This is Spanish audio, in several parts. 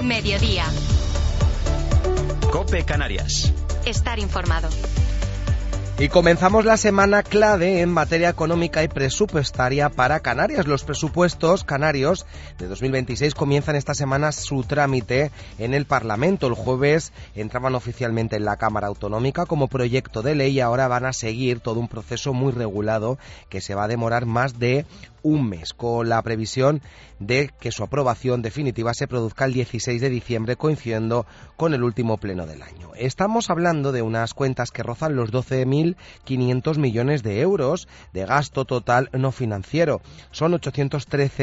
Mediodía. COPE Canarias. Estar informado. Y comenzamos la semana clave en materia económica y presupuestaria para Canarias. Los presupuestos canarios de 2026 comienzan esta semana su trámite en el Parlamento. El jueves entraban oficialmente en la Cámara Autonómica como proyecto de ley y ahora van a seguir todo un proceso muy regulado que se va a demorar más de un mes, con la previsión de que su aprobación definitiva se produzca el 16 de diciembre, coincidiendo con el último pleno del año. Estamos hablando de unas cuentas que rozan los 12.500 millones de euros de gasto total no financiero. Son 813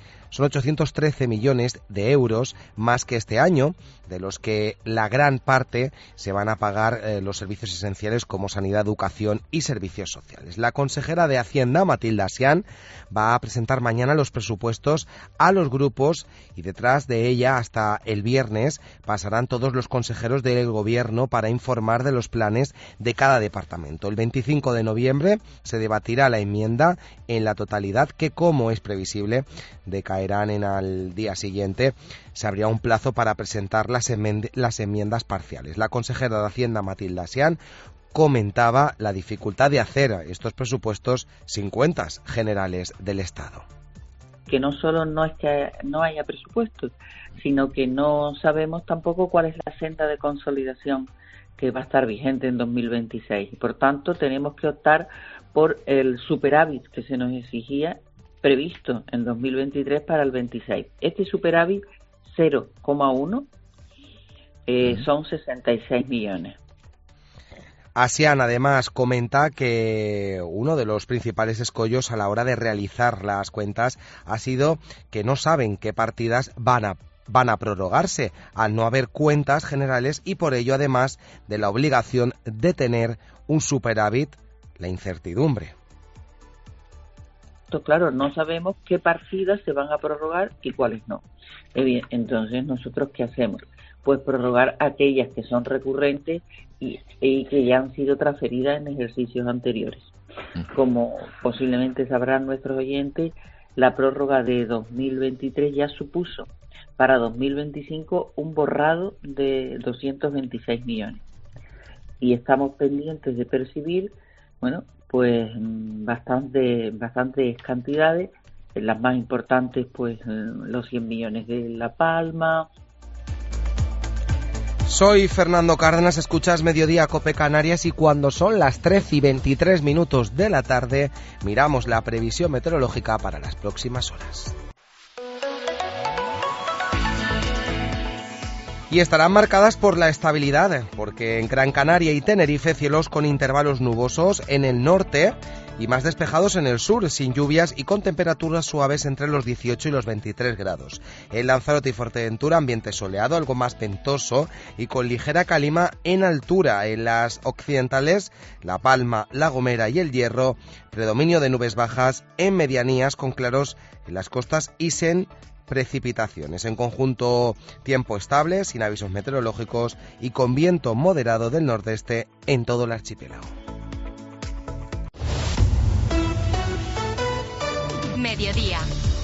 millones de euros más que este año, de los que la gran parte se van a pagar los servicios esenciales como sanidad, educación y servicios sociales. La consejera de Hacienda, Matilda Sian, va a presentar mañana los presupuestos a los grupos y detrás de ella hasta el viernes pasarán todos los consejeros del gobierno para informar de los planes de cada departamento. El 25 de noviembre se debatirá la enmienda en la totalidad que, como es previsible, decaerán al día siguiente. Se abrirá un plazo para presentar las enmiendas parciales. La consejera de Hacienda, Matilda Sian, comentaba la dificultad de hacer estos presupuestos sin cuentas generales del Estado. Que no solo no es que no haya presupuestos, sino que no sabemos tampoco cuál es la senda de consolidación que va a estar vigente en 2026. Y por tanto, tenemos que optar por el superávit que se nos exigía previsto en 2023 para el 26. Este superávit 0,1 son 66 millones. Asian además comenta que uno de los principales escollos a la hora de realizar las cuentas ha sido que no saben qué partidas van a prorrogarse al no haber cuentas generales y por ello, además de la obligación de tener un superávit, la incertidumbre. Claro, no sabemos qué partidas se van a prorrogar y cuáles no. Entonces, ¿nosotros qué hacemos? Pues prorrogar aquellas que son recurrentes y que ya han sido transferidas en ejercicios anteriores. Como posiblemente sabrán nuestros oyentes, la prórroga de 2023 ya supuso para 2025 un borrado de 226 millones. Y estamos pendientes de percibir, pues bastantes cantidades, las más importantes pues los 100 millones de La Palma. Soy Fernando Cárdenas, escuchas Mediodía COPE Canarias y cuando son las 13:23 de la tarde miramos la previsión meteorológica para las próximas horas. Y estarán marcadas por la estabilidad, porque en Gran Canaria y Tenerife cielos con intervalos nubosos en el norte y más despejados en el sur, sin lluvias y con temperaturas suaves entre los 18 y los 23 grados. En Lanzarote y Fuerteventura ambiente soleado, algo más ventoso y con ligera calima en altura. En las occidentales, La Palma, La Gomera y El Hierro, predominio de nubes bajas en medianías con claros en las costas y sin precipitaciones. En conjunto, tiempo estable, sin avisos meteorológicos y con viento moderado del nordeste en todo el archipiélago. Mediodía.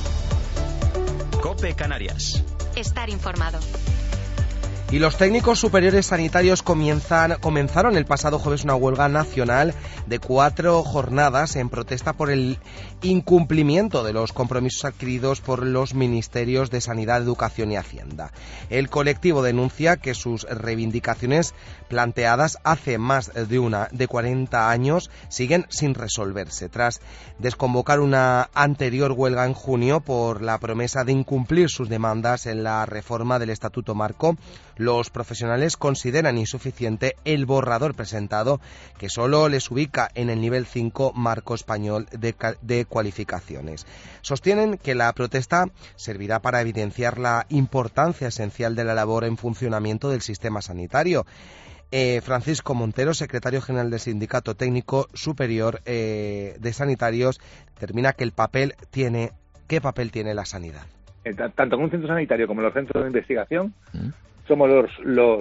COPE Canarias. Estar informado. Y los técnicos superiores sanitarios comenzaron el pasado jueves una huelga nacional de 4 jornadas en protesta por el incumplimiento de los compromisos adquiridos por los ministerios de Sanidad, Educación y Hacienda. El colectivo denuncia que sus reivindicaciones planteadas hace más de 40 años siguen sin resolverse. Tras desconvocar una anterior huelga en junio por la promesa de incumplir sus demandas en la reforma del Estatuto Marco, los profesionales consideran insuficiente el borrador presentado, que solo les ubica en el nivel 5 marco español de cualificaciones. Sostienen que la protesta servirá para evidenciar la importancia esencial de la labor en funcionamiento del sistema sanitario. Francisco Montero, secretario general del Sindicato Técnico Superior de Sanitarios, determina que ¿qué papel tiene la sanidad? Tanto en un centro sanitario como en los centros de investigación, somos los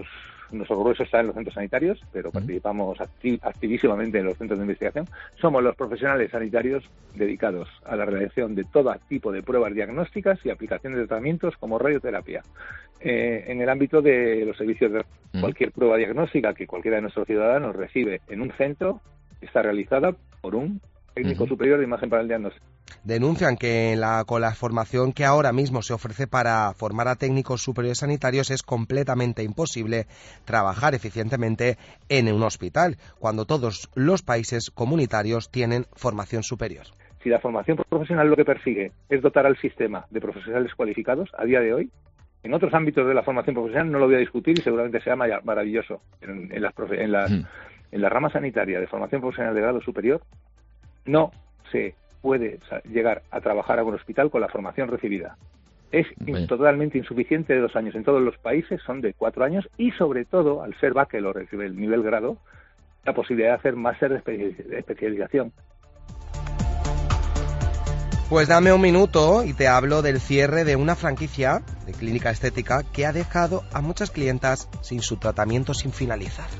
nuestro grueso está en los centros sanitarios, pero participamos activísimamente en los centros de investigación. Somos los profesionales sanitarios dedicados a la realización de todo tipo de pruebas diagnósticas y aplicaciones de tratamientos como radioterapia. En el ámbito de los servicios de cualquier prueba diagnóstica que cualquiera de nuestros ciudadanos recibe en un centro está realizada por un técnico superior de imagen para el diagnóstico. Denuncian que con la formación que ahora mismo se ofrece para formar a técnicos superiores sanitarios es completamente imposible trabajar eficientemente en un hospital, cuando todos los países comunitarios tienen formación superior. Si la formación profesional lo que persigue es dotar al sistema de profesionales cualificados, a día de hoy, en otros ámbitos de la formación profesional no lo voy a discutir y seguramente sea maravilloso. En la rama sanitaria de formación profesional de grado superior no se puede llegar a trabajar a un hospital con la formación recibida. Es totalmente insuficiente de 2 años. En todos los países son de 4 años y, sobre todo, al ser bachelor, el nivel grado, la posibilidad de hacer máster de especialización. Pues dame un minuto y te hablo del cierre de una franquicia de clínica estética que ha dejado a muchas clientas sin su tratamiento sin finalizar.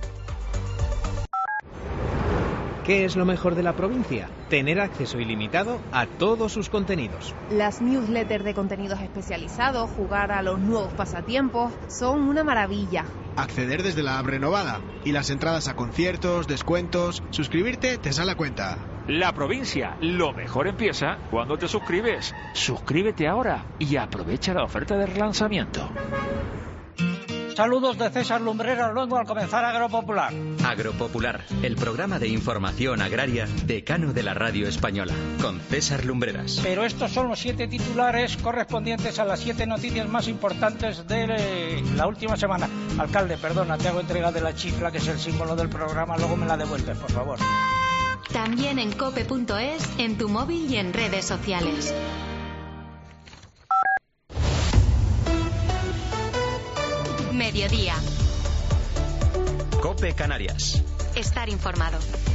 ¿Qué es lo mejor de la provincia? Tener acceso ilimitado a todos sus contenidos. Las newsletters de contenidos especializados, jugar a los nuevos pasatiempos, son una maravilla. Acceder desde la app renovada y las entradas a conciertos, descuentos, suscribirte te sale a cuenta. La provincia, lo mejor empieza cuando te suscribes. Suscríbete ahora y aprovecha la oferta de relanzamiento. Saludos de César Lumbreras luego al comenzar Agropopular. Agropopular, el programa de información agraria decano de la radio española, con César Lumbreras. Pero estos son los 7 titulares correspondientes a las 7 noticias más importantes de la última semana. Alcalde, perdona, te hago entrega de la chifla, que es el símbolo del programa, luego me la devuelves, por favor. También en cope.es, en tu móvil y en redes sociales. Mediodía. COPE Canarias. Estar informado.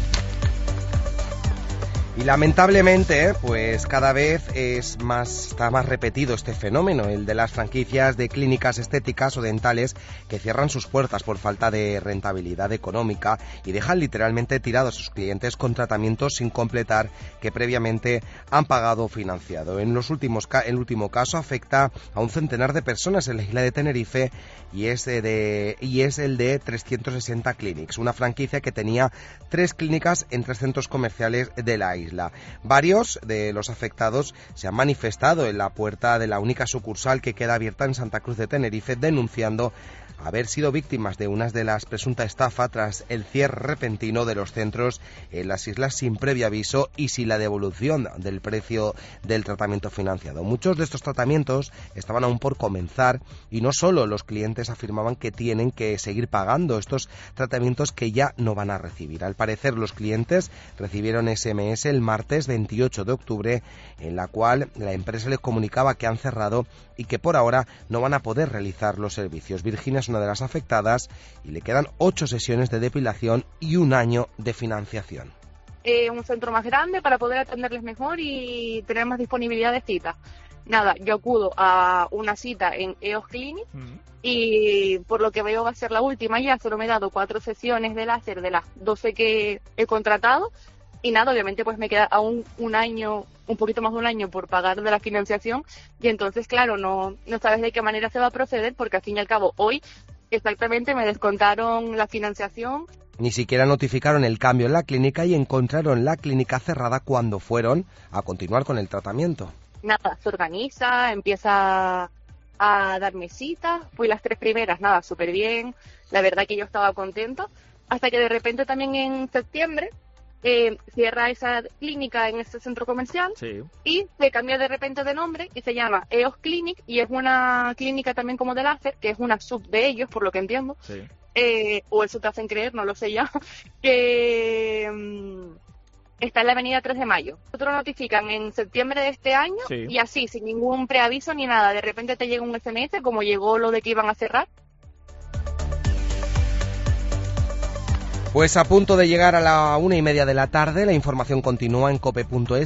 Y lamentablemente, pues cada vez está más repetido este fenómeno, el de las franquicias de clínicas estéticas o dentales que cierran sus puertas por falta de rentabilidad económica y dejan literalmente tirados a sus clientes con tratamientos sin completar que previamente han pagado o financiado. El último caso afecta a un centenar de personas en la isla de Tenerife y es el de 360 Clinics, una franquicia que tenía 3 clínicas en 3 centros comerciales de la isla. Varios de los afectados se han manifestado en la puerta de la única sucursal que queda abierta en Santa Cruz de Tenerife, denunciando haber sido víctimas de una de las presunta estafa tras el cierre repentino de los centros en las islas sin previo aviso y sin la devolución del precio del tratamiento financiado. Muchos de estos tratamientos estaban aún por comenzar y no solo los clientes afirmaban que tienen que seguir pagando estos tratamientos que ya no van a recibir. Al parecer, los clientes recibieron SMS el martes 28 de octubre en la cual la empresa les comunicaba que han cerrado y que por ahora no van a poder realizar los servicios. Virginia es una de las afectadas y le quedan 8 sesiones de depilación y 1 año de financiación. Un centro más grande para poder atenderles mejor y tener más disponibilidad de citas. Nada, yo acudo a una cita en EOS Clinic y por lo que veo va a ser la última ya. Solo me he dado 4 sesiones de láser de las 12 que he contratado y nada, obviamente pues me queda aún 1 año, un poquito más de 1 año por pagar de la financiación y entonces claro, no sabes de qué manera se va a proceder porque al fin y al cabo hoy exactamente me descontaron la financiación. Ni siquiera notificaron el cambio en la clínica y encontraron la clínica cerrada cuando fueron a continuar con el tratamiento. Nada, se organiza, empieza a darme citas, fui las 3 primeras, nada, súper bien, la verdad que yo estaba contenta, hasta que de repente también en septiembre cierra esa clínica en ese centro comercial y se cambia de repente de nombre y se llama EOS Clinic y es una clínica también como de láser, que es una sub de ellos, por lo que entiendo, o eso te hacen creer, no lo sé ya, que está en la avenida 3 de Mayo. Nosotros notifican en septiembre de este año y así, sin ningún preaviso ni nada, de repente te llega un SMS como llegó lo de que iban a cerrar. Pues a punto de llegar a la 1:30 de la tarde, la información continúa en cope.es.